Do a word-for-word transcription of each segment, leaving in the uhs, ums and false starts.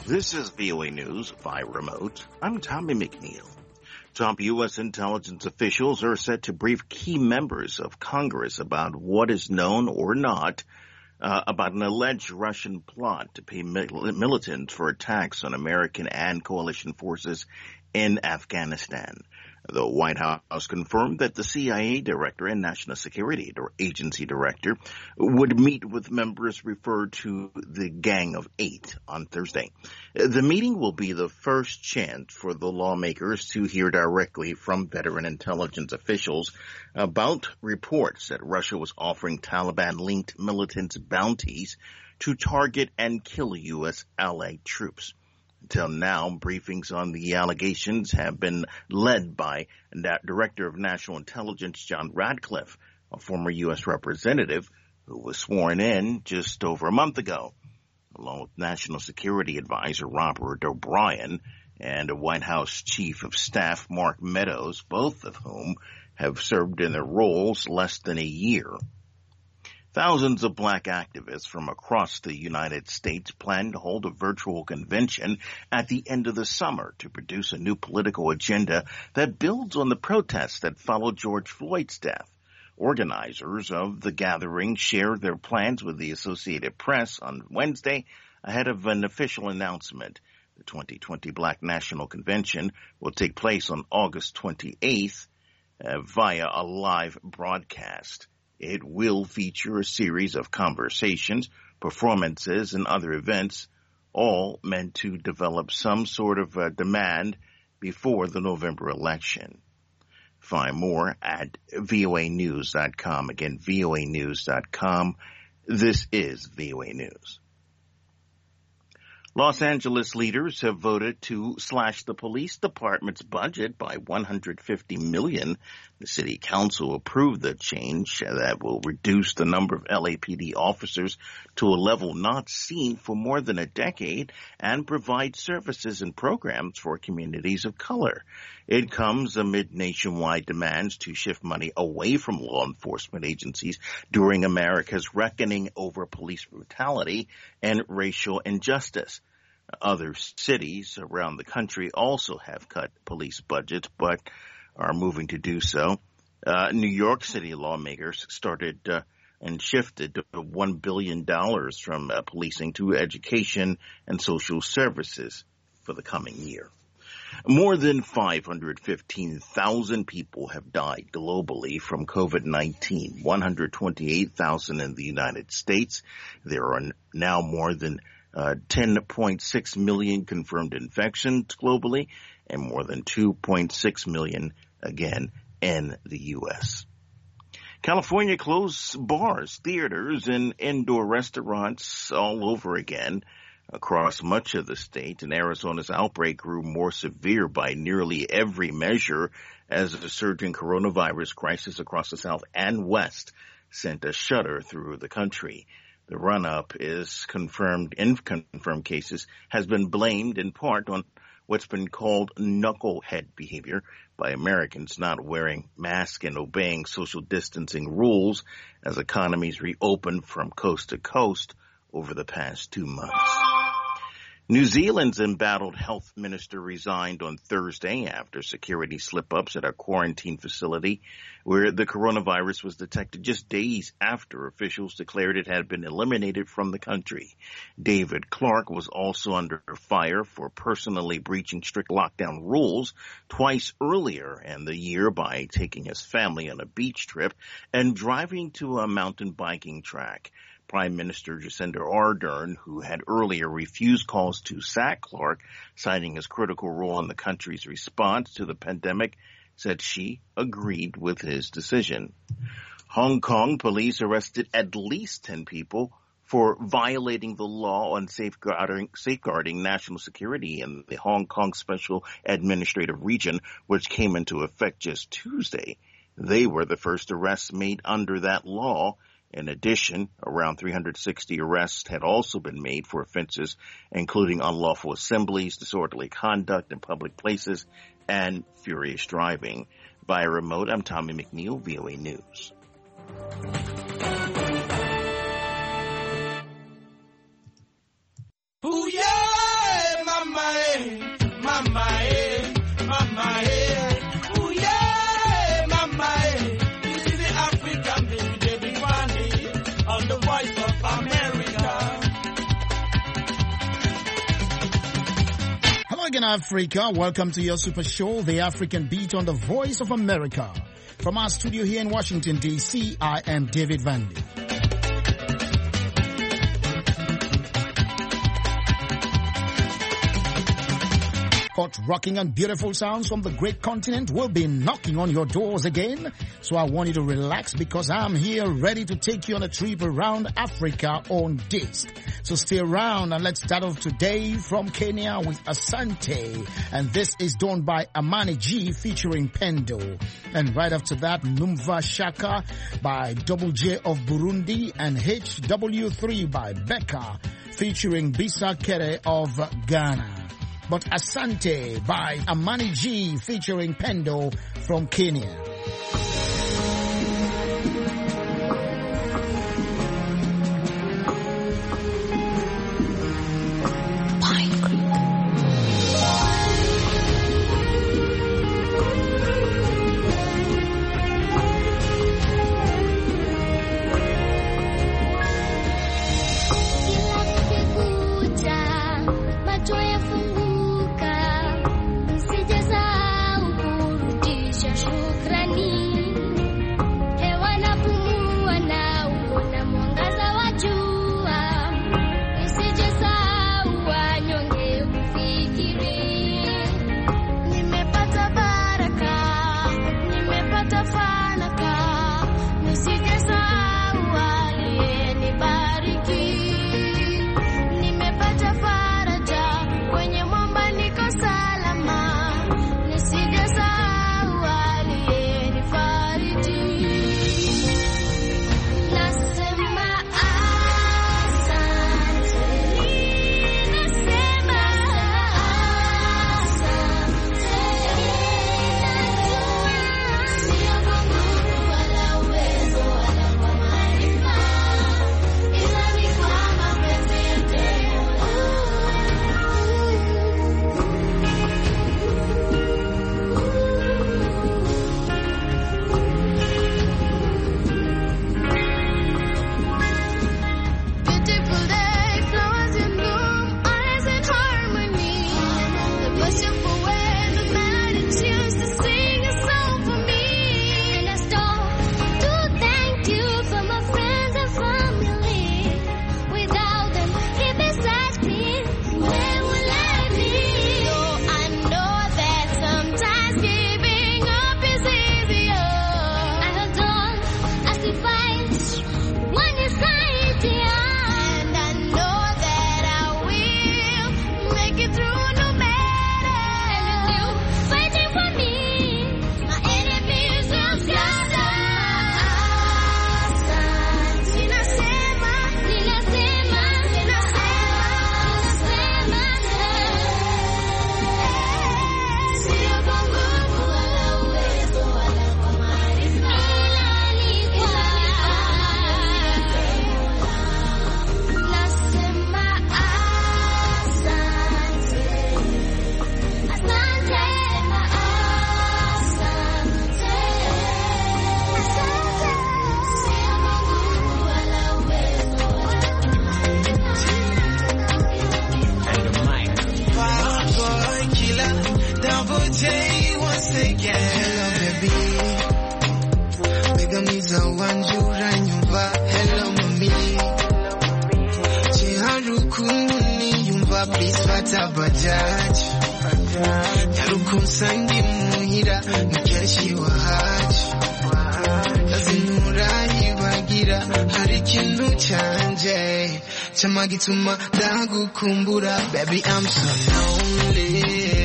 This is V O A News by remote. I'm Tommy McNeil. Top U S intelligence officials are set to brief key members of Congress about what is known or not uh, about an alleged Russian plot to pay mil- militants for attacks on American and coalition forces in Afghanistan. The White House confirmed that the C I A director and National Security Agency director would meet with members referred to the Gang of Eight on Thursday. The meeting will be the first chance for the lawmakers to hear directly from veteran intelligence officials about reports that Russia was offering Taliban-linked militants bounties to target and kill U S allied troops. Until now, briefings on the allegations have been led by that Director of National Intelligence John Ratcliffe, a former U S representative who was sworn in just over a month ago, along with National Security Advisor Robert O'Brien and a White House Chief of Staff Mark Meadows, both of whom have served in their roles less than a year. Thousands of black activists from across the United States plan to hold a virtual convention at the end of the summer to produce a new political agenda that builds on the protests that followed George Floyd's death. Organizers of the gathering shared their plans with the Associated Press on Wednesday ahead of an official announcement. The twenty twenty Black National Convention will take place on August twenty-eighth uh, via a live broadcast. It will feature a series of conversations, performances, and other events, all meant to develop some sort of uh, demand before the November election. Find more at V O A news dot com. Again, V O A news dot com. This is V O A News. Los Angeles leaders have voted to slash the police department's budget by one hundred fifty million dollars. The city council approved the change that will reduce the number of L A P D officers to a level not seen for more than a decade and provide services and programs for communities of color. It comes amid nationwide demands to shift money away from law enforcement agencies during America's reckoning over police brutality and racial injustice. Other cities around the country also have cut police budgets, but are moving to do so. Uh, New York City lawmakers started uh, and shifted one billion dollars from uh, policing to education and social services for the coming year. More than five hundred fifteen thousand people have died globally from COVID nineteen, one hundred twenty-eight thousand in the United States. There are now more than uh, ten point six million confirmed infections globally and more than two point six million again in the U S. California closed bars, theaters, and indoor restaurants all over again across much of the state, and Arizona's outbreak grew more severe by nearly every measure as the surging coronavirus crisis across the South and West sent a shudder through the country. The run-up is confirmed in confirmed cases has been blamed in part on what's been called knucklehead behavior by Americans not wearing masks and obeying social distancing rules as economies reopen from coast to coast over the past two months. New Zealand's embattled health minister resigned on Thursday after security slip-ups at a quarantine facility where the coronavirus was detected just days after officials declared it had been eliminated from the country. David Clark was also under fire for personally breaching strict lockdown rules twice earlier in the year by taking his family on a beach trip and driving to a mountain biking track. Prime Minister Jacinda Ardern, who had earlier refused calls to sack Clark, citing his critical role in the country's response to the pandemic, said she agreed with his decision. Hong Kong police arrested at least ten people for violating the law on safeguarding, safeguarding national security in the Hong Kong Special Administrative Region, which came into effect just Tuesday. They were the first arrests made under that law. In addition, around three hundred sixty arrests had also been made for offenses including unlawful assemblies, disorderly conduct in public places, and furious driving. Via remote, I'm Tommy McNeil, V O A News. Booyah! in Africa, welcome to your super show, The African Beat on the Voice of America. From our studio here in Washington, D C, I am David Vandy. Hot, rocking and beautiful sounds from the great continent will be knocking on your doors again. So I want you to relax because I'm here ready to take you on a trip around Africa on disc. So stay around and let's start off today from Kenya with Asante. And this is done by Amani G featuring Pendo. And right after that, Numva Shaka by Double J of Burundi and H W three by Becca featuring Bisa Kere of Ghana. But Asante by Amani G featuring Pendo from Kenya. Chamagituma dagu kumbura, baby I'm so lonely.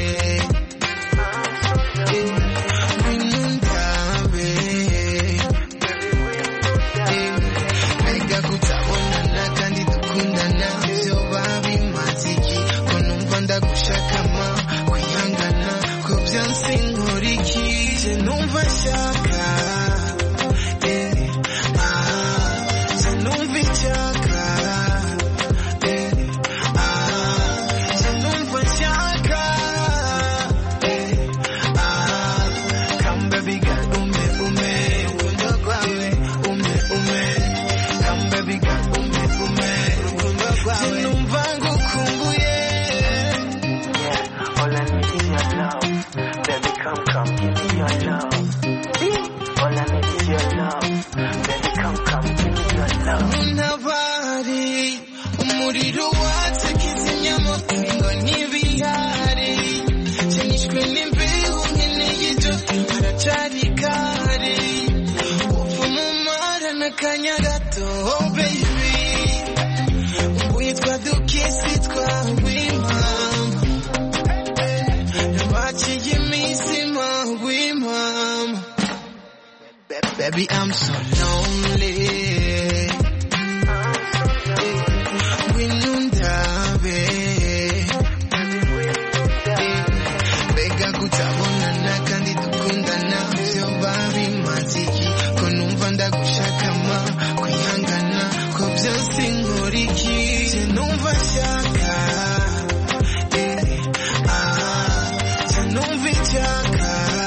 Ega kutabona na kandi tukundana, vyo babi matiki, konumvanda gushakama, kuyangana, kubya nsinkuriki, je numva shaka, eh, ah, je numva shaka. Baby, I'm so lonely. Winundabe. Bega kutabonana kandi dukundana. Vyo babi matiki. Konumvanda gushakama. Kuyangana. Ko vyose nkoriki. Sinumva shaka. Sinumva shaka.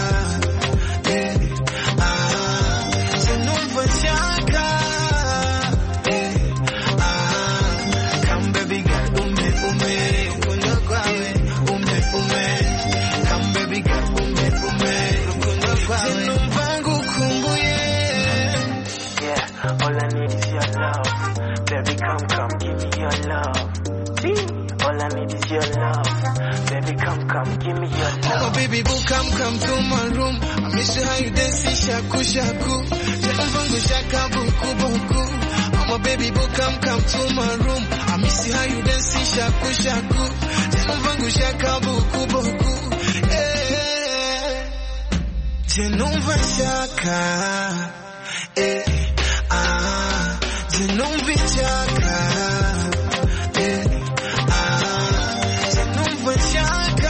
Oh baby boo, come come to my room. I miss you how you dance shaku shaku. Janvangu shaka buku buku. Oh my baby boo, come come to my room. I miss you how you dance shaku shaku. Janvangu shaka buku buku. Eh, janumva shaka. Eh, ah, janumva shaka. Eh, ah, janumva shaka.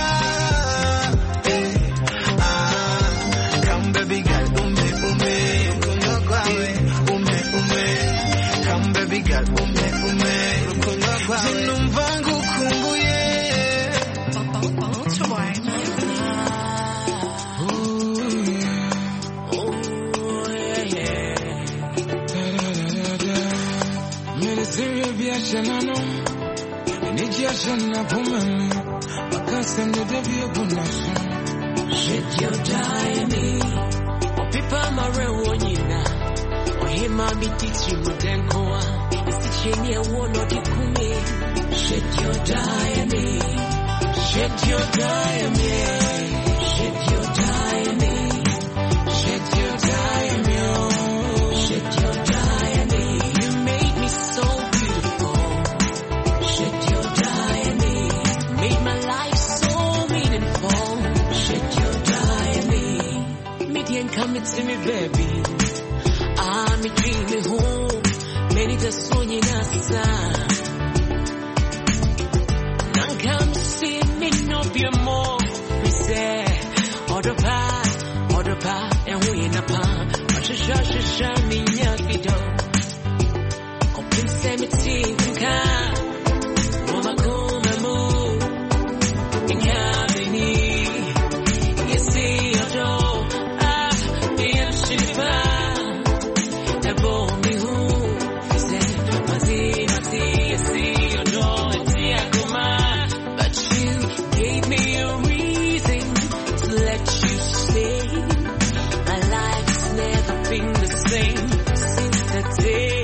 Shit, you die me. Pipa marewonyina. Ohima bititi mudenkoa. Isicheni ya wono dikumi. Shit, you die me. Shit, you die me. Shit, you die me. Shit, you die me. Shit, you die me. You made me so beautiful. Shit, you die me. Made my life so meaningful. Shit, you die me. Median coming to me, baby. I'm a dreaming home. Many just swinging outside. Now come see me, no be more. We say, order pie, order pie, and we in a pie. But you shut, you shut me, young video. Open seventeen, can. Mama, come and move. In cabin, you see your door. Ah, the shiva. The boy me who. He said, Mazi, Mazi, you see your door. It's Yakuma. But you gave me a reason to let you stay. My life's never been the same since that day.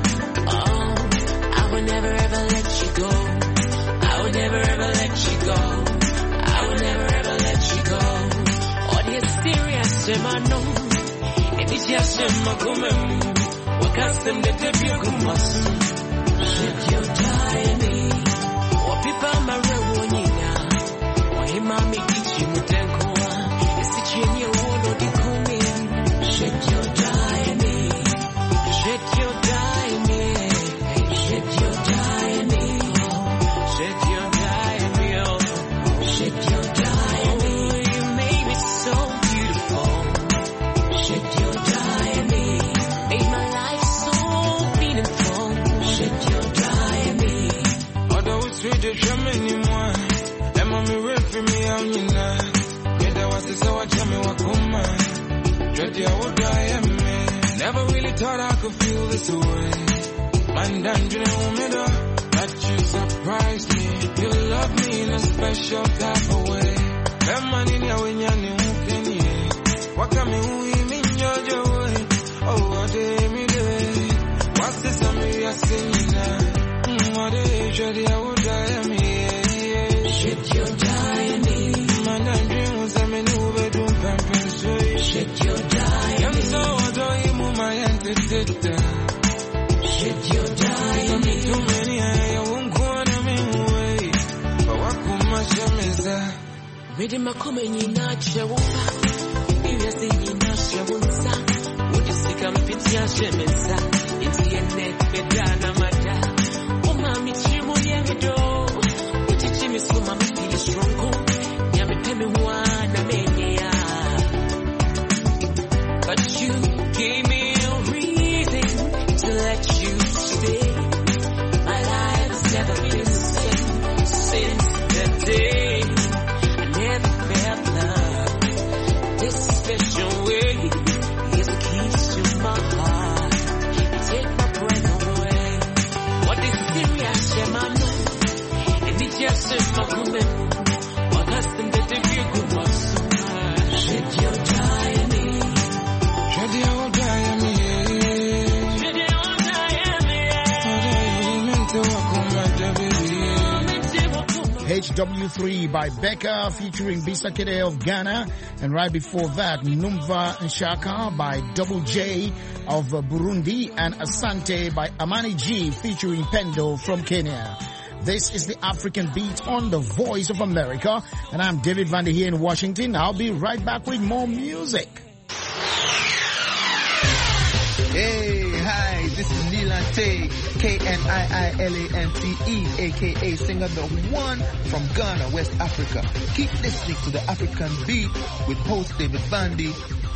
Oh, I will never ever let you go. I will never ever let you go. I will never ever let you go. All the serious semano, and it's just a magumem. What custom the debut gumas? Shit, you die me. What people marewonyina. What him mommy teach you mutenkoa. It's the chain you hold or the kumi. Shit, you die me. Shit, you die me. Shit, you die me. Shit, you die me. Shit, you die me. You made me so beautiful. Shit, you die me. Made my life so meaningful. Shit, you die me. Although it's sweet to show me anymore. And mommy wait for me, I'm in there. Made that was the so I tell me what come on. Dread you would die at me. Never really thought I could feel this way. Man, dungeon woman, that you surprised me. You love me in a special type of way. That man in your way, you can hear. What can me who in your joy? Oh, what day me day. What's this I'm singing now? What day, dread you would die at me. Shit, you die me. Man, dungeon was a menu bedroom pumping sweet. Shit, you die I'm me. so adore you, my entity. Shit, you die me. Too many, I won't go on a main way. But what could my shame is that? Ready my coming in a chair. If you see in a chair, would you sick a Yashemesa, Intianet, Medana Mata, Umami Chimo Yamido, Utichimi Suma Miki Strongo, Yamitemi Wana Mania. But you gave me a reason to let you stay. My life has never been the same since that day. I never felt love this special way. Here's the keys to my heart. You take my breath away. What is serious, Shemano? And it's just in my woman. What has been the debut good was so much. Shed your time. Shed your time. Shed your H W three by Becca featuring Bisa Kede of Ghana, and right before that Numva Nshaka by Double J of Burundi, and Asante by Amani G featuring Pendo from Kenya. This is the African Beat on the Voice of America, and I'm David Vander here in Washington. I'll be right back with more music. Hey, hi, this is Nilante, K N I I L A N T E, aka singer the one from Ghana, West Africa. Keep listening to the African Beat with host David Vandy.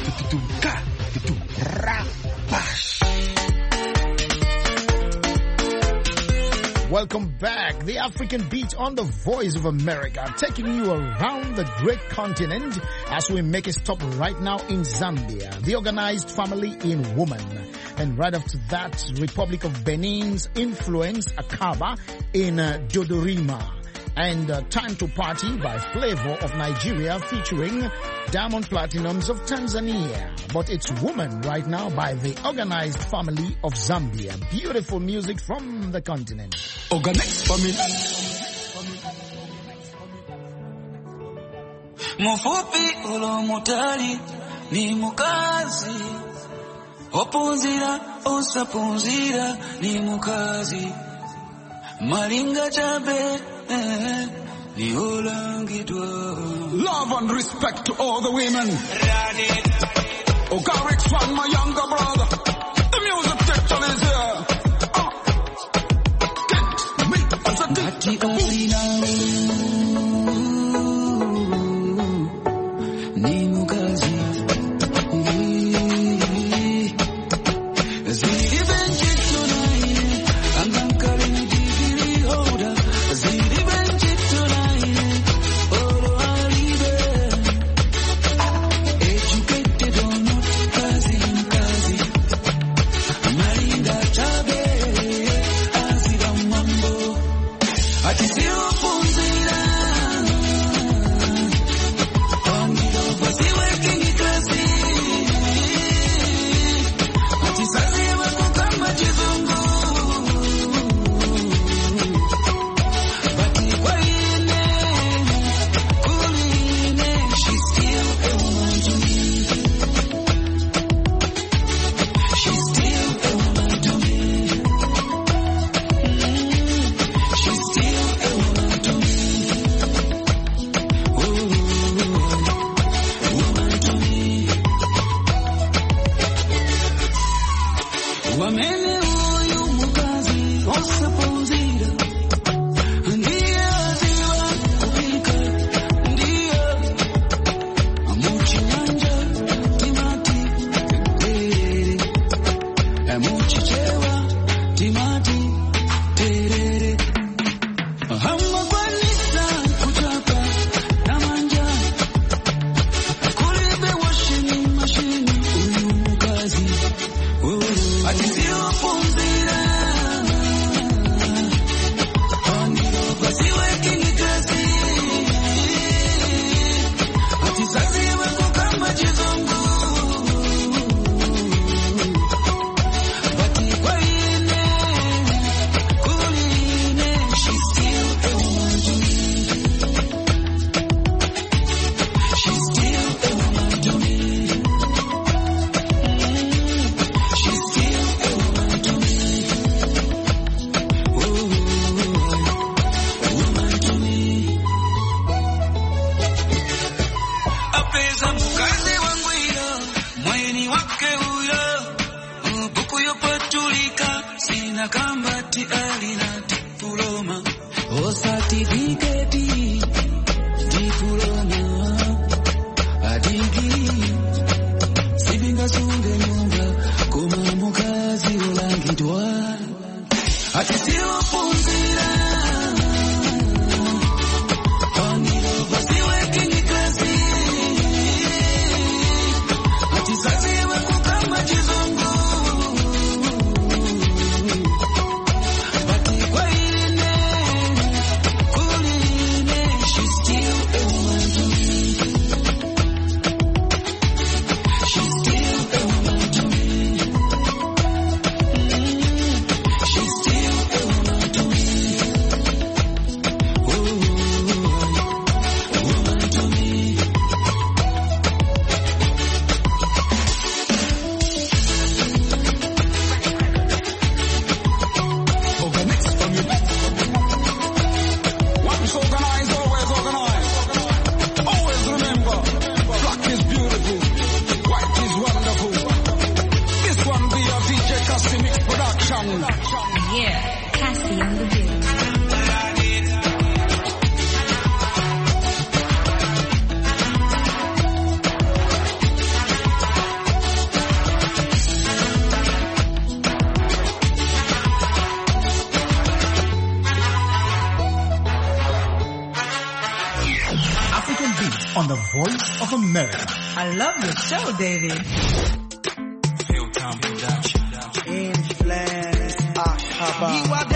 Welcome back. The African Beat on the Voice of America, taking you around the great continent as we make a stop right now in Zambia, the organized family in woman. And right after that, Republic of Benin's Influence Akaba in uh, Dodorima. And uh, Time to Party by Flavor of Nigeria featuring Diamond Platinums of Tanzania. But it's Woman right now by the Organized Family of Zambia. Beautiful music from the continent. Organized Family. Mufupi ulo mutali ni mukazi, opunzira osapunzira ni mukazi, malinga chabe love and respect to all the women. Ogarix one, my younger brother. The music section is here. Uh, get me as a dick. Ati sio punzira Kambati alina diploma, o certificate, diploma, adigi, sibinga sunge nyumba, kuma mukazi ulangidwa, ati siwa punzira, paniro basiwe kinyikazi, ati saziwe kukama chizongo. On the Voice of America. I love your show, David. Hilltown Production. Influence. Akaba.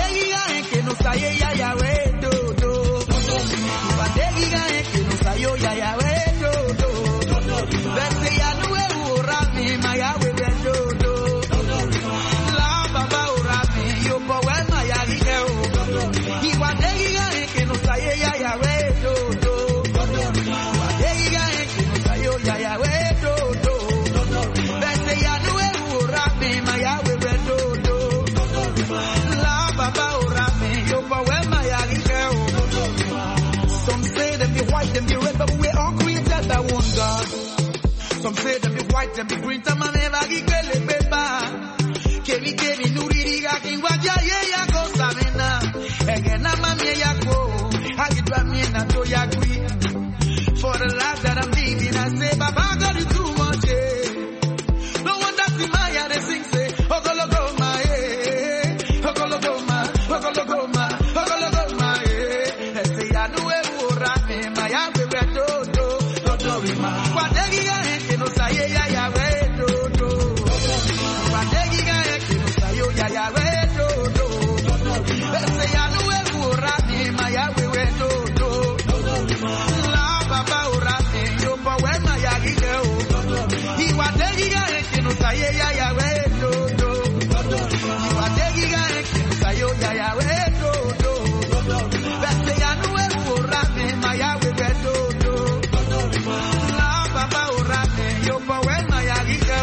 Some say them be white, them be green, some man never get kelly paper. Kemi kemi nuri diga kingwaja ye ya go samena. Again I'm a me ya go. I get by me na to ya gui. For the life that I'm living, I say Baba God is too much. Eh. No wonder see my ya they sing say Ogologo ma eh. Ogologo ma, Ogologo ma, Ogologo ma eh. They say I know where we are me, my ya we do do do do ma. What they get? Yeah, yeah, yeah, wait, do, do. But they get you, yeah, yeah, wait, do, do. Let's say I know where you are, my yeah, we wait, do, do. La Baba, Urami, you for when my yeah, go. He was taking a kinu, say, yeah, yeah, wait, do, do. He was taking a kinu, say, yeah, yeah, wait, do, do. Let's say I know where you are, my yeah, we wait, do, do. La Baba, Urami. But when my yagi go,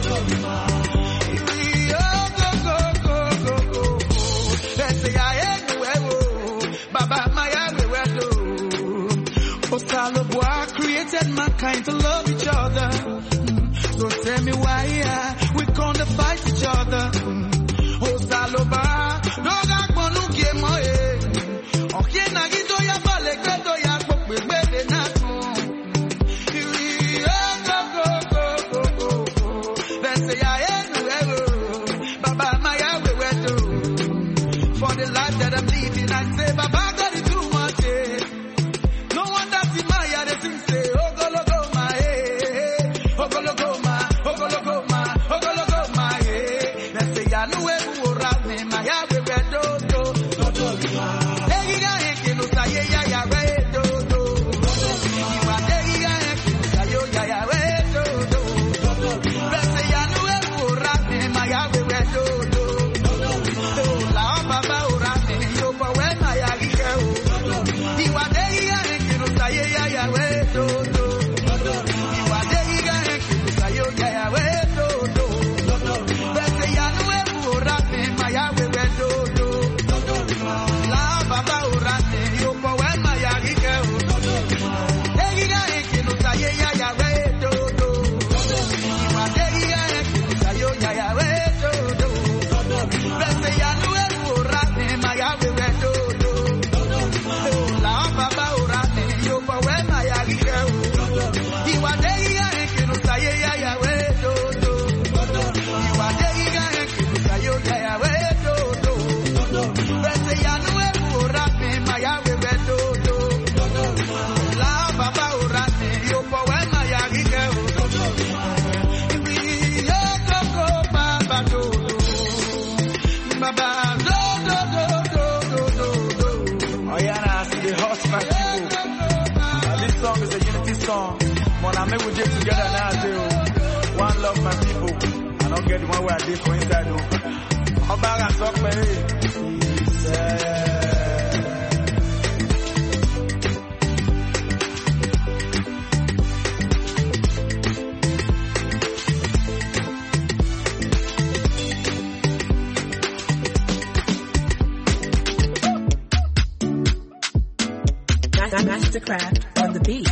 let's say I ain't well, Baba, my yagi well. Osaloboa created mankind to love each other. So tell me why yeah, we gonna fight each other. Osaloboa, doga kwanu kemo eh. Okie nagito ya bale kwedo ya kokwe bebe na. For the life that I'm living, I say, Baba God is too much. Eh. No wonder see my yeah, they sing say, Ogologo ma eh, Ogologo ma, Ogologo ma, Ogologo ma eh. They say, I know where you are, me, my yeah, we do do do do. Hey, you got it, you know, say yeah yeah we do do. You are there, you got it, you say yeah yeah we do do. They say, I know where you are, me, my yeah, we do do. Yeah, yeah, song. When I make we get together now, I say, oh, one love my people. I don't get the one where I did for inside. Oh, I'm back and talk, man. Yeah. Mastercraft on the beat.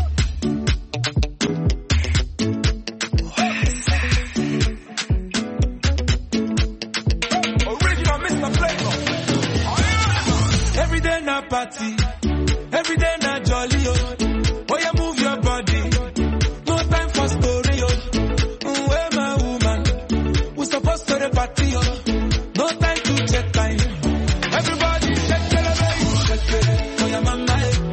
Original Mister Flavor. Every day na party, every day na jolly. Oh, oh yeah, move your body. No time for story. Oh, where my woman? We supposed to the party. Oh, no time to check time. Everybody shake it, baby. Shake it. Oh yeah, mama.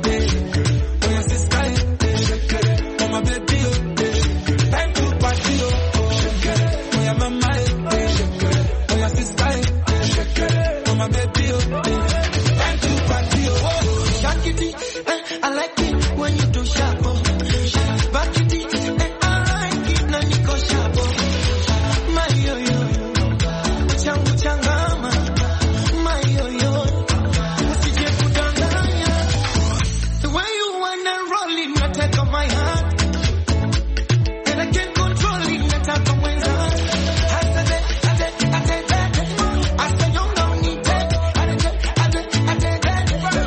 I like it when you do sharp. Back it, and I like it na niko sharp. My yo yo, changu changama. My yo yo, usije kudanganya. The way you wanna roll it, na take on my heart, and I can't control it, na take on my heart. I said it, I said it, I said that. I said you don't need that. I said it, I said it, I said that.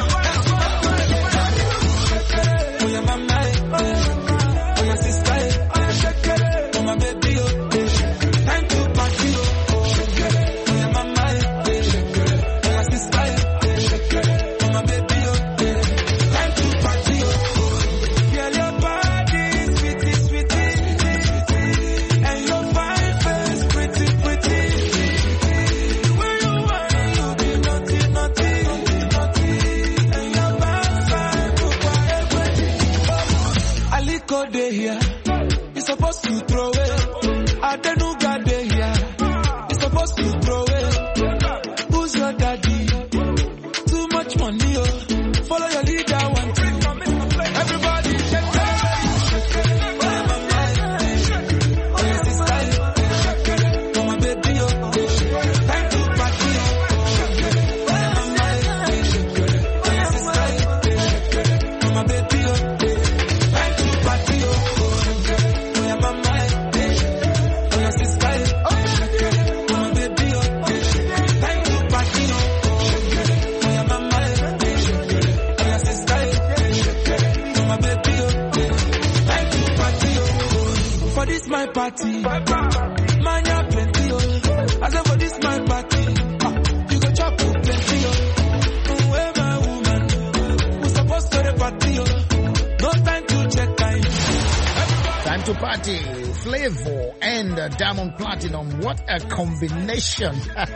Party, man, you plenty, oh. I said for this my party, you go chop plenty, oh. Where my woman, we supposed to the party, oh. No time to check time. Time to party, Flavor and uh, Diamond Platinum. What a combination.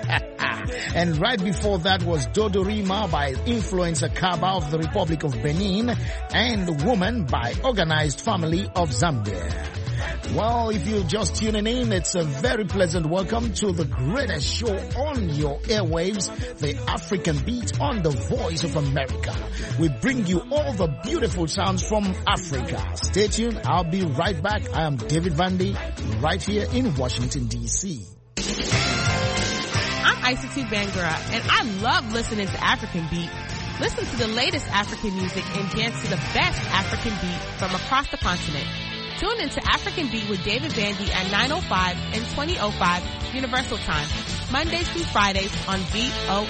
And right before that was Dodorima by Influencer Kaba of the Republic of Benin and Woman by Organized Family of Zambia. Well, if you're just tuning in, it's a very pleasant welcome to the greatest show on your airwaves, the African Beat on the Voice of America. We bring you all the beautiful sounds from Africa. Stay tuned. I'll be right back. I am David Vandy, right here in Washington, D C. I'm Isati Bangura, and I love listening to African Beat. Listen to the latest African music and dance to the best African beat from across the continent. Tune into African Beat with David Vandy at nine oh five and twenty oh five Universal Time, Mondays through Fridays on V O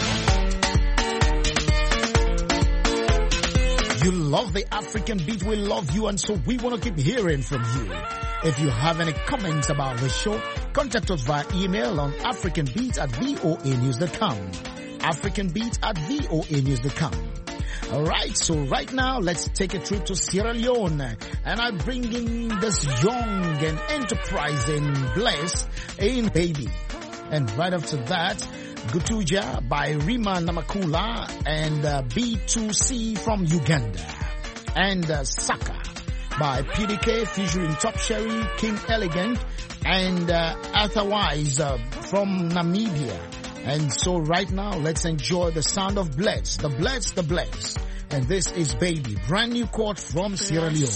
A. You love the African Beat, we love you, and so we want to keep hearing from you. If you have any comments about the show, contact us via email on africanbeat at voanews dot com. africanbeat at voanews dot com. Alright, so right now, let's take a trip to Sierra Leone, and I bring in this young and enterprising Bless in Baby. And right after that, Gutuja by Rima Namakula and uh, B two C from Uganda. And uh, Saka by P D K featuring Top Sherry, King Elegant, and uh, Otherwise uh, from Namibia. And so right now, let's enjoy the sound of Bless, the Bless, the Bless. And this is Baby, brand new quote from Sierra Leone.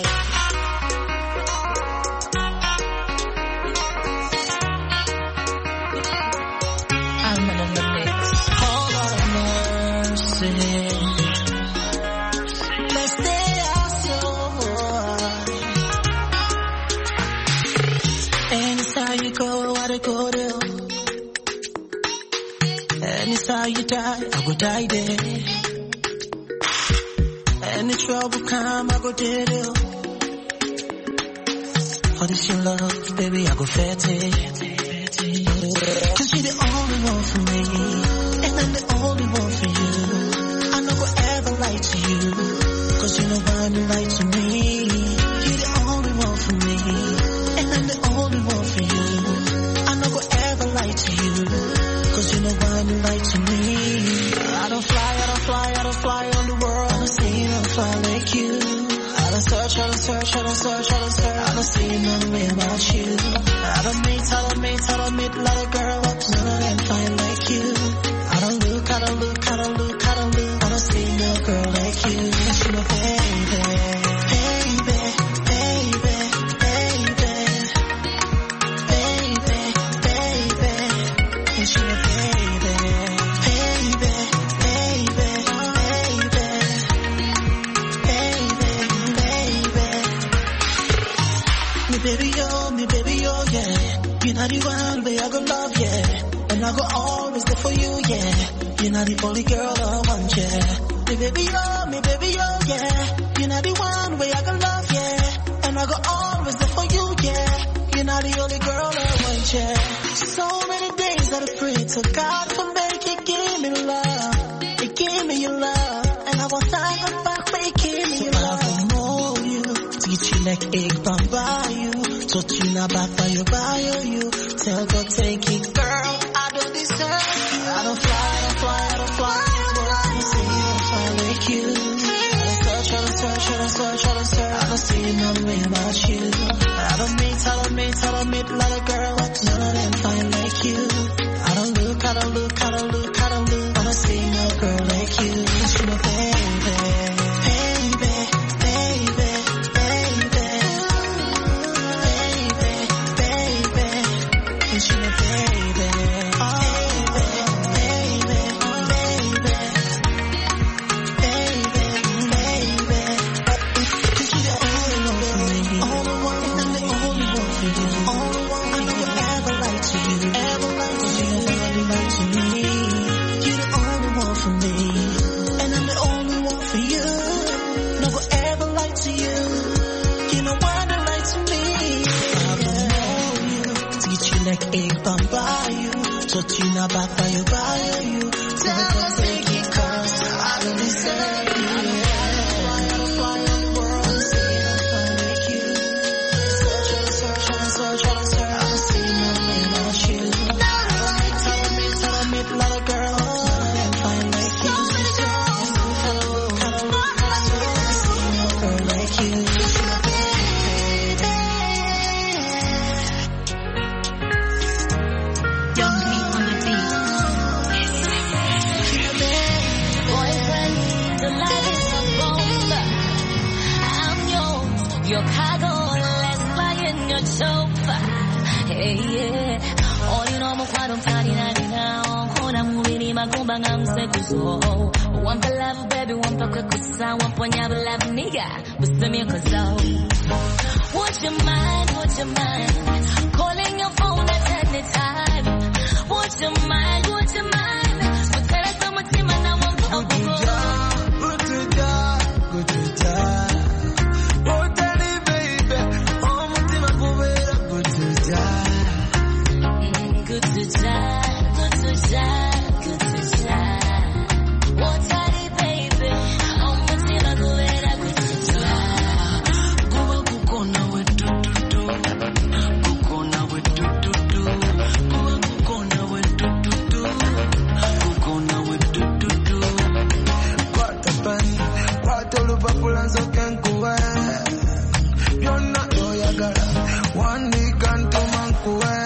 I'm in the mix. Whole lot of mercy. Let's stay out so hard. Anytime you go, I go there. Anytime you die, I go die there. Any trouble come, I go there. For this your love, baby, I go fetty. Cause you're the only one for me, and I'm the only one for you. I no go ever lie to you, cause you know why you lie to me. You're the only one for me, and I'm the only one for you. I no go ever lie to you, cause you know why you lie to me. I don't fly, I don't fly, I don't fly on the world. I don't see no fly like you. I don't search, I don't search, I don't search, I don't search. I don't see none way about you. I don't meet, I don't meet, I don't meet a lot of girls. None of them fine like you. I don't look, I don't look, I don't look, I don't look. I don't see no girl like you. Cause you're my baby, baby, baby, baby, baby, baby. Cause you're my baby, baby, baby, baby, baby. Me baby, yo, me baby, yo, yeah. You're not the one way I go love, yeah. And I go always there for you, yeah. You're not the only girl I want, yeah. Me baby, oh, me baby, oh, yeah. You're not the one way I go love, yeah. And I go always there for you, yeah. You're not the only girl I want, yeah. So many days that I pray to God for make you give me love. You give me your love. And I was talking back, but you give me your love. I know you, teach you like egg bamba you. Touch you now back by your bio, you. Tell God take it, girl. I don't deserve you. I don't fly, I don't fly, I don't fly. I don't see, I don't fly like you. I don't search, I don't search, I don't search, I don't search. I don't see none way about you. I don't meet, I don't meet, I don't meet a lot of girls. None of them fine like you. I don't look, I don't look, I don't look, I don't look. I don't see no girl like you. Cause you're my baby, baby, baby, baby, baby, baby. Cause you're my baby, oh, baby, baby, baby, baby. Cause you're the only one for me, only one, and I'm the only one for you. Only one, I never ever lie to you, ever lie to you, never lie to me. You're the only one for me, and I'm the only one for you. Never ever lie to you, you know why they lie to me. I don't know you, teach you like egg bamba you. Touch you now back by your bio you. Tell God take it cause I don't deserve you. I don't fly, I don't fly on the world. I don't see, I don't fly like you. Search, I don't search, I don't search, I don't search. I don't see nothing about you. I don't meet, I don't meet, I don't meet a lot of girls. None of them fine like you. I don't look, I don't look, I don't look. I don't see no girl like you. Cause you're my baby. Young me on the beat. Boyfriend, the life is a bomb. I'm yours, your cargo, let's fly in your chauffeur. Hey, yeah. All in all, I'm fighting now. Hold on, moving my gumba, I'm sick of so. One for love, baby, one for quick, one for never love, nigga. But still, me, cause so. Would you mind, would you mind? Calling your phone at any time. Would you mind, would you mind? But tell us how much time and I won't go. Good to die, good to die. Oh, daddy, baby. Oh, my team, I'm good to die. Good to die, good to die, good to die. What daddy, baby? How much time I go where I good to die. Go, go, go, now we do, do, do. Go, go, now we do, do, do. Go, go, go, now we do, do, do. Go, go, now we do, do, do. What a pen, what all the populace can go away. You're not your girl. One week and two months away.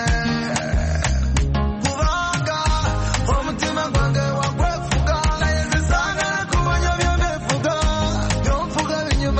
Fuga, home team, I'm going to walk with Fuga. I am the son of a Kuba, you're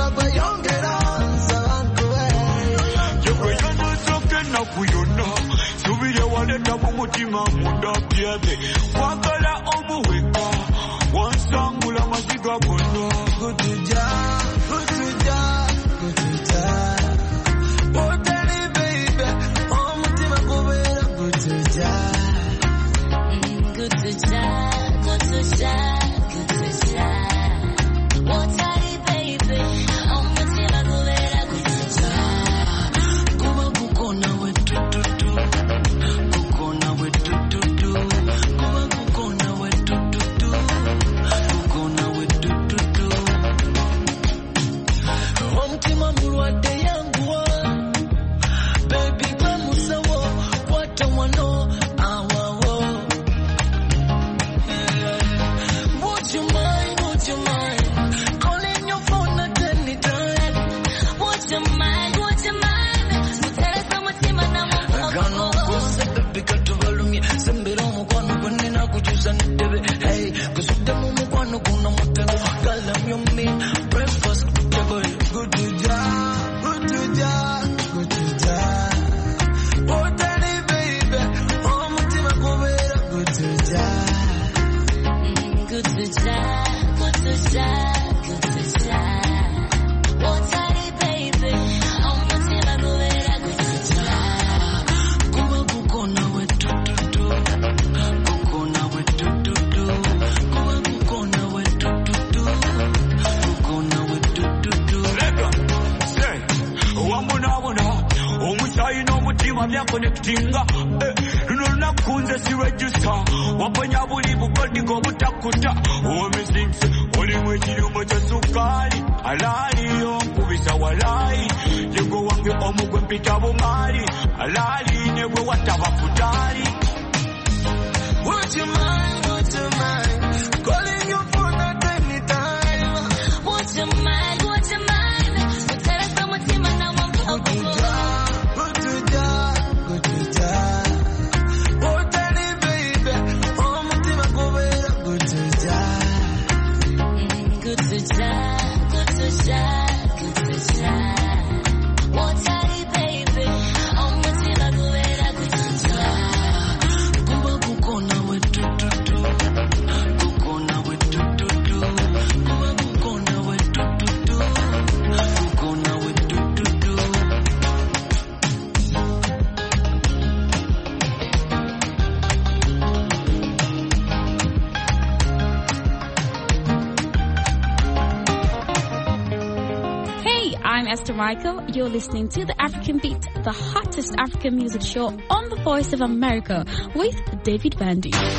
Esther Michael. You're listening to The African Beat, the hottest African music show on the Voice of America with David Bandy. B D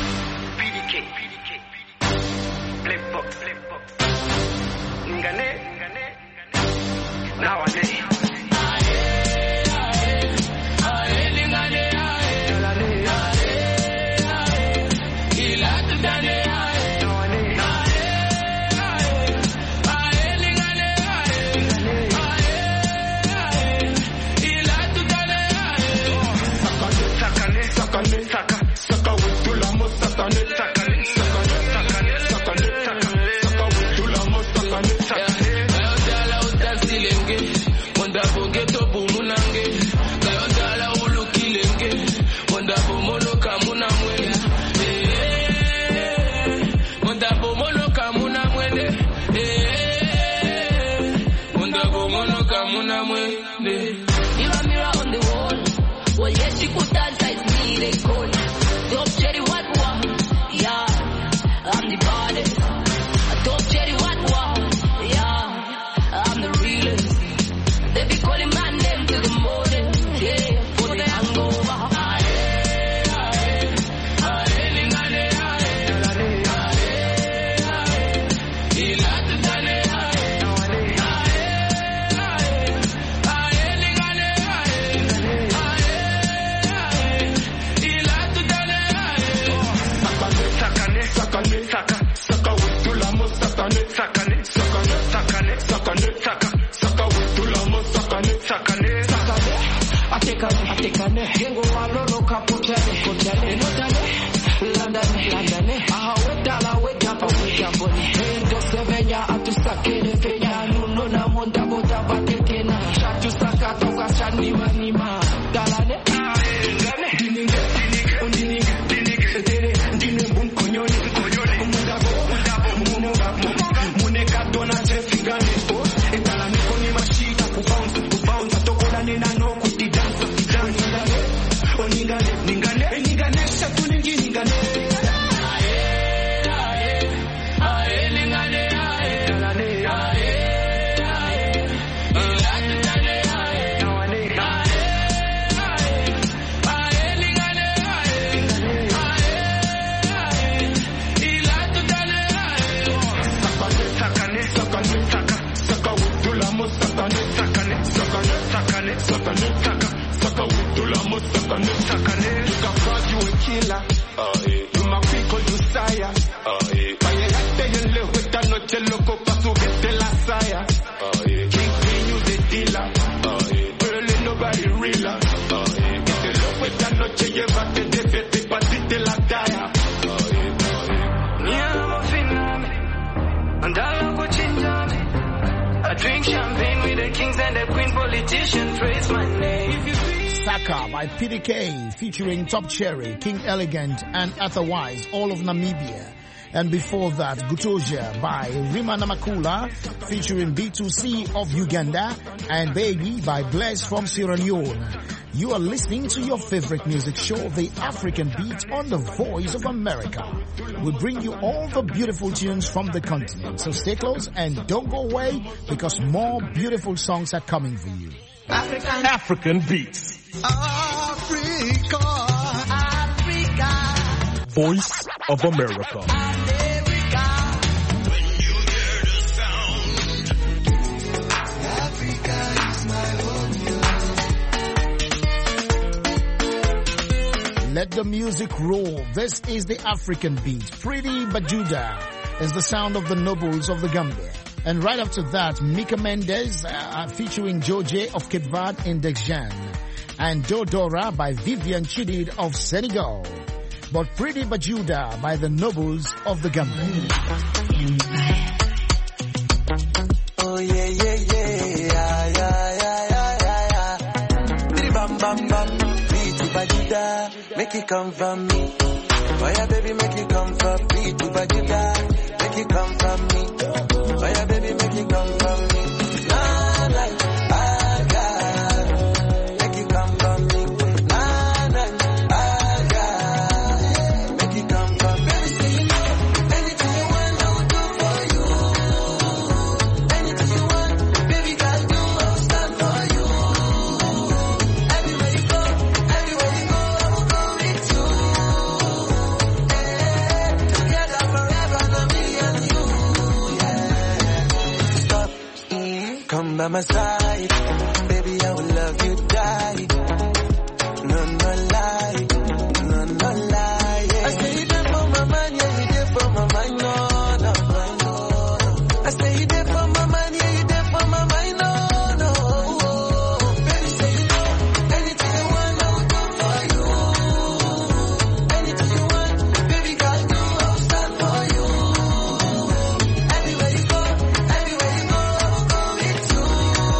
K, B D K, Black Box, Black Box. Ngane, ngane, ngane. Nowadays. Atu sakene fenya nuno na monda drink champagne with the kings and the queen politicians. Praise my name. Saka by P D K featuring Top Cherry, King Elegant and Otherwise, all of Namibia. And before that, Gutoja by Rima Namakula featuring B two C of Uganda and Baby by Bless from Sierra Leone. You are listening to your favorite music show, The African Beat, on the Voice of America. We bring you all the beautiful tunes from the continent. So stay close and don't go away because more beautiful songs are coming for you. African, African Beats. Africa, Africa. Voice of America. America. When you hear the sound, Africa is my home. Let the music roll. This is the African Beat. Pretty Bajuda is the sound of the nobles of the Gambia. And right after that, Mika Mendes uh, featuring Joje of Cape Verde in Dexjan. And Dodora by Vivian Chidid of Senegal. But Pretty Bajuda by the nobles of the Gambia. Oh yeah, yeah, yeah, yeah, yeah, yeah, yeah, yeah. Bam, bam, bam. Pretty Bajuda, make it come from me. Oh yeah, baby, make it come from me. Pretty Bajuda, make it come from me. Oh yeah, baby, make it come from me. Nah, nah. By my side, baby, I will love you, die. No, no lie, no, no lie. Yeah. I say you there for my man, yeah, you there for my mind, no, no, no. I say you there for my man, yeah, you there for my mind, no, no. Baby, say you know, anything you want, I will do for you. Anything you want, baby, girl, do, I'll stand for you. Everywhere you go, everywhere you go, I will go with you.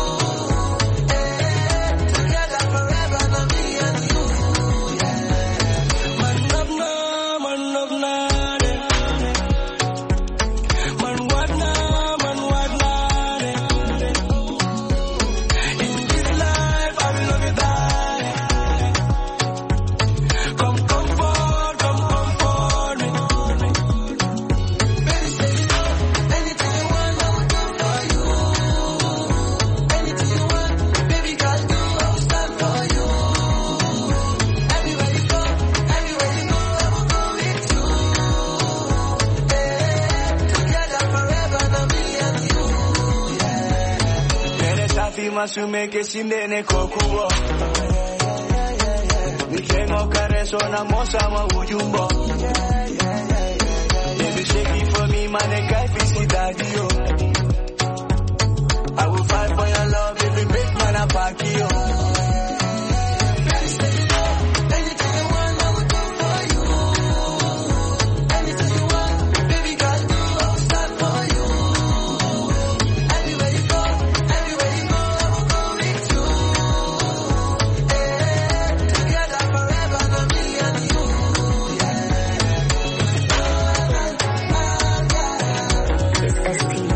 Masume sindene kokubo Nikengo kareso na mosa wa ujumbo Baby shake it for me man guy fisky daddy yo I will fight for your love baby big man a pack yo S P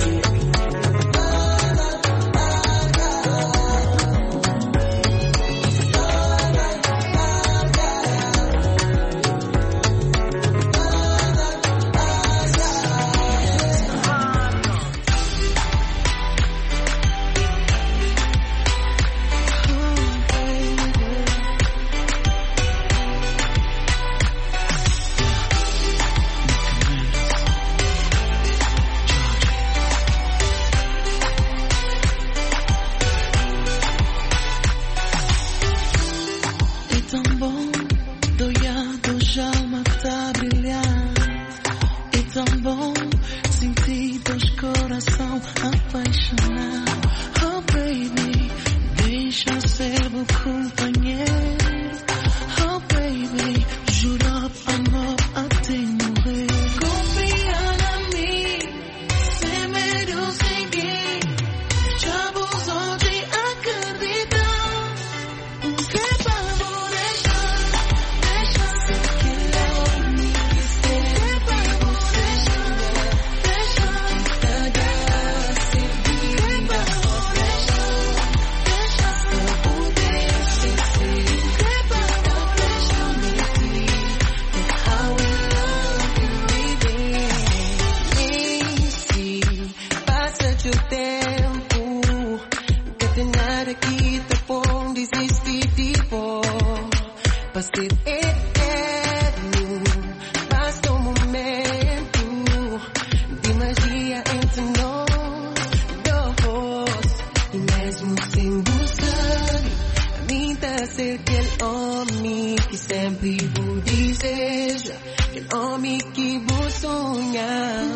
esisti tipo, pasir eterno, basta um momento de magia entre nós dois, e mesmo sem buscar, a mim tá ser aquele homem que sempre vou deseja, aquele homem que vou sonhar.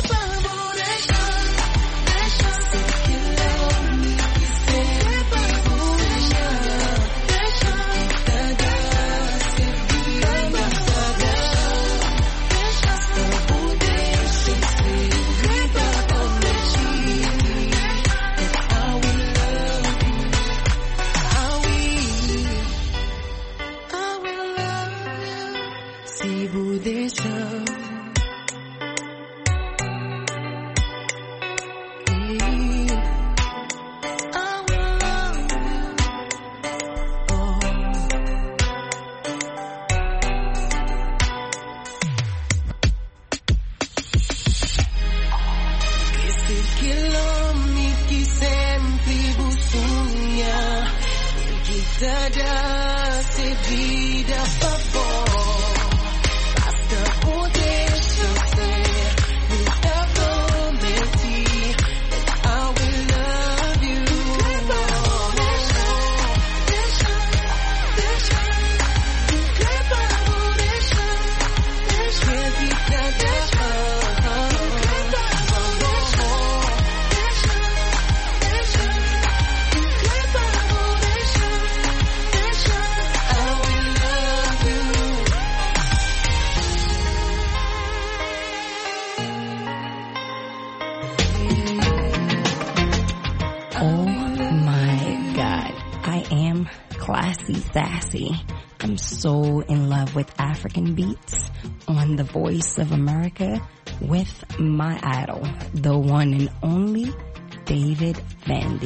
Sassy. I'm so in love with African beats on the Voice of America with my idol, the one and only David Vandy.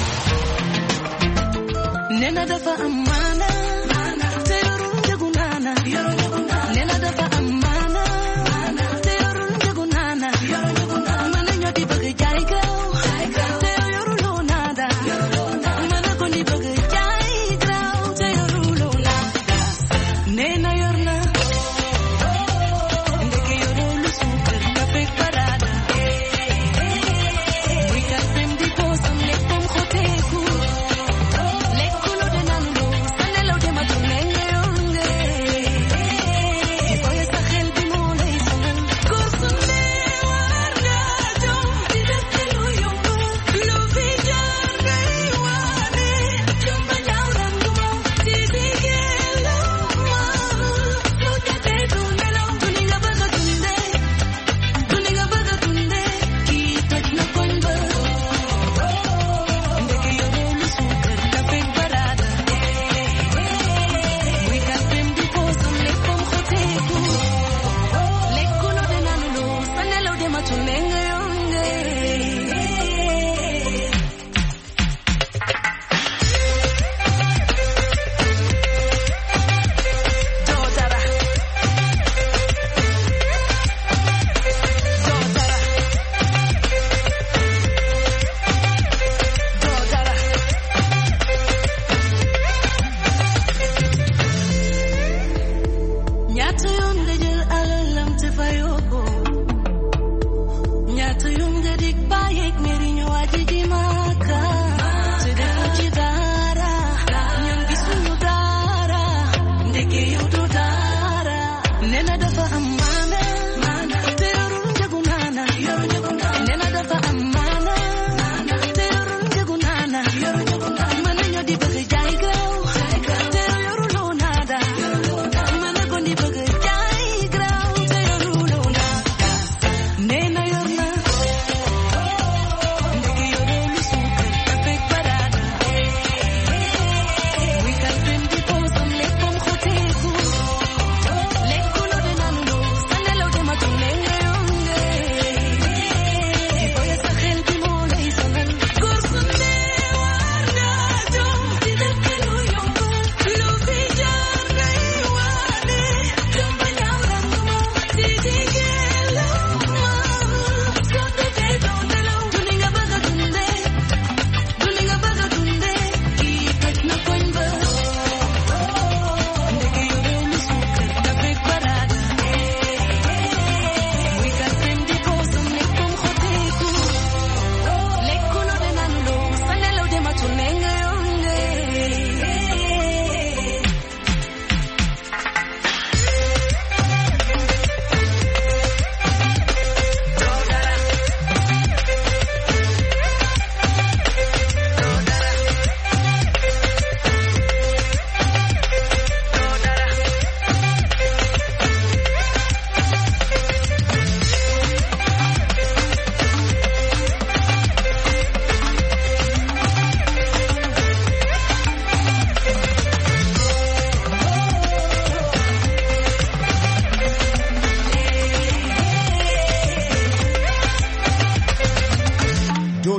Nena dafa amana, teorun jagunana, nena dafa amana, teorun jagunana, mana nyoti bagai jaiga, teorun lo nada, mana koni bagai Lekkulo de nando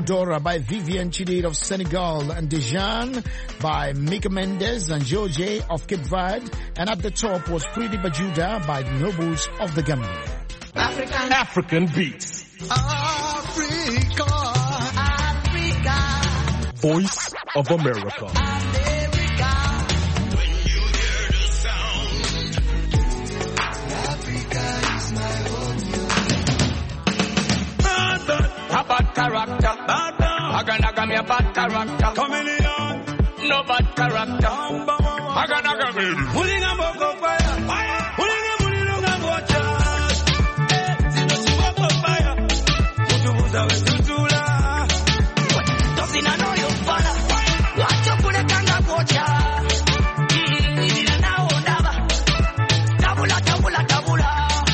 Dora by Vivian Chidid of Senegal, and Dejan by Mika Mendes and George of Cape Verde. And at the top was Pretty Bajuda by the Nobles of the Gambia. African, African Beats. Africa, Africa. Voice of America. America. When you hear the sound, Africa is my home. Bad, bad, a bad character. Bad, bad. Aganaga me a bad character. Chameleon, no bad character. Aganaga me. Pulling a boko fire, fire. Pulling a pulling a boko fire. Sino si boko fire. Mutu muta we tutula. Doesn't I know you fire? Watch you put a kanga bocha. Nina na ondaba. Tabula tabula tabula.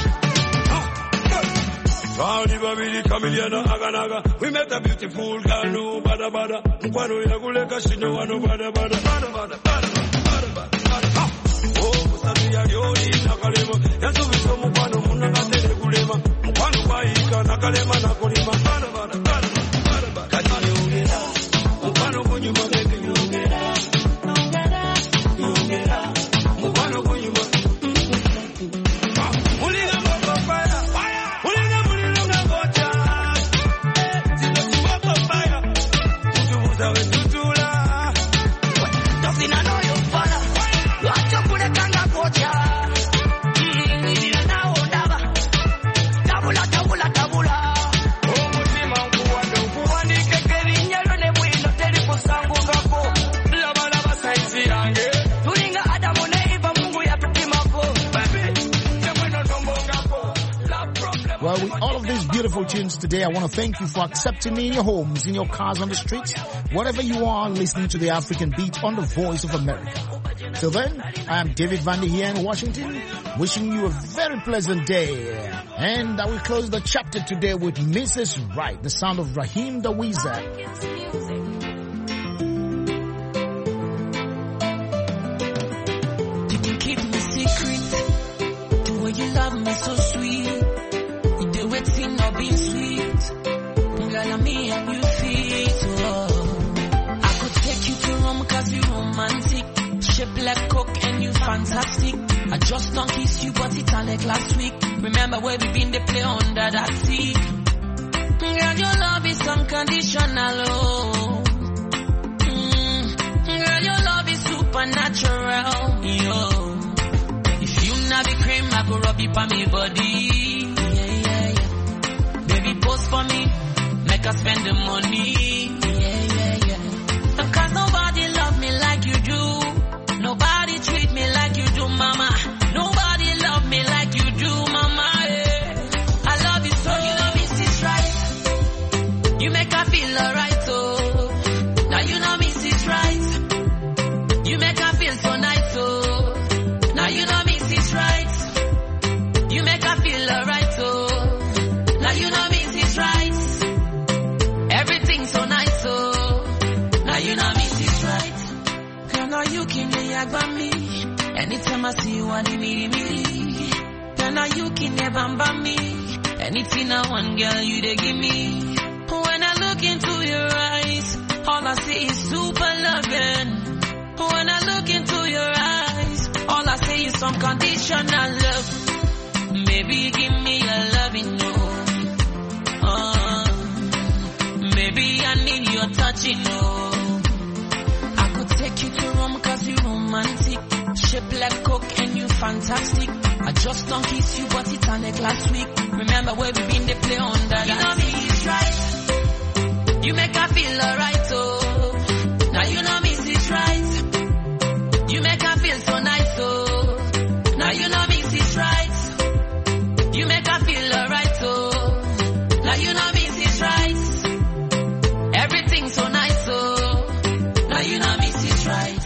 Saudi babili kamiliana aganaga. We met a beautiful girl no bada bada. Mkwano ya kuleka shino wano bada bada bada bada bada bada. Oh musami ya yori nakalema. Yansu viso mkwano munanga tele kulema. Mkwano kwa ika nakalema nakolima bada bada bada bada bada. Katale ungera. Mkwano kunyuma bebe ungera. Ungera. Ungera. Mkwano kunyuma. Ulinga mboko fire. Ulinga mulilunga gocha. Sino chiboko fire. Mutu muta we tutula. Doesn't I know you fire? Watch you put a kanga gocha. Nina na ondaba. Tabula tabula tabula. Oh mutima mkuwande ukuwani kekeri nyelo ne mwino teri kusangu ngako. Laba laba saizi yange. Tulinga Adamu ne Eva Mungu ya tutimako. Baby, temweno tombo ngako. Love problem. Well, with all of these beautiful tunes today, I want to thank you for accepting me in your homes, in your cars, on the streets, wherever you are, listening to the African Beat on the Voice of America. Till then, I am David Vandy here in Washington, wishing you a very pleasant day. And I will close the chapter today with Missus Right, the sound of Raheem the Weezer. You can keep me secret. The way you love me so sweet. You do it seem not being sweet. Girl, I'm me and you fit. Oh. I could take you to Rome cause you romantic. Shape like coke and you fantastic. I just don't kiss you but it's like last week. Remember where we been, they play under that sea. Girl, your love is unconditional. Oh. Mm. Girl, your love is supernatural. Yo. If you not be cream, I go rub it on me body. Yeah, yeah, yeah. Baby, pose for me. Make us spend the money. Yeah, yeah, yeah. Because nobody love me like you do. Nobody treat me like you do, mama. Nobody love me like you do, mama. Yeah. I love you so. You know me, sis, right? You make her feel alright, oh. Now you know me, sis, right? You make her feel so nice, oh. Now you know me, sis, right? You make her feel alright, oh. Now you know me, sis, right? Everything so nice, oh. Now you know me, sis, right? Girl, now you can be me. Anytime I see you, I need me, me. Girl, now you can never bamba me. Anything I want, girl, you they give me. When I look into your eyes, all I see is super loving. When I look into your eyes, all I see is some conditional love. Maybe give me a loving, no. Uh, maybe I need your touching, no. I could take you to Rome cause you romantic. Shape like coke and you fantastic. I just don't kiss you but it's like last week. Remember where we been, they play under that. You know me, it's right. You make her feel alright, oh. Now you know me, it's right. You make her feel so nice, oh. Now you know me, it's right. You make her feel alright, oh. Now you know me, it's right. Everything so nice, oh. Now you know me, it's right.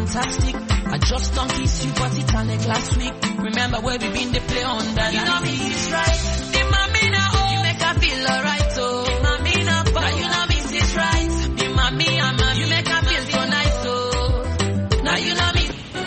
fantastic. I just don't kiss you, but it's a last week. Remember where we been, they play on that. You know me, it's right.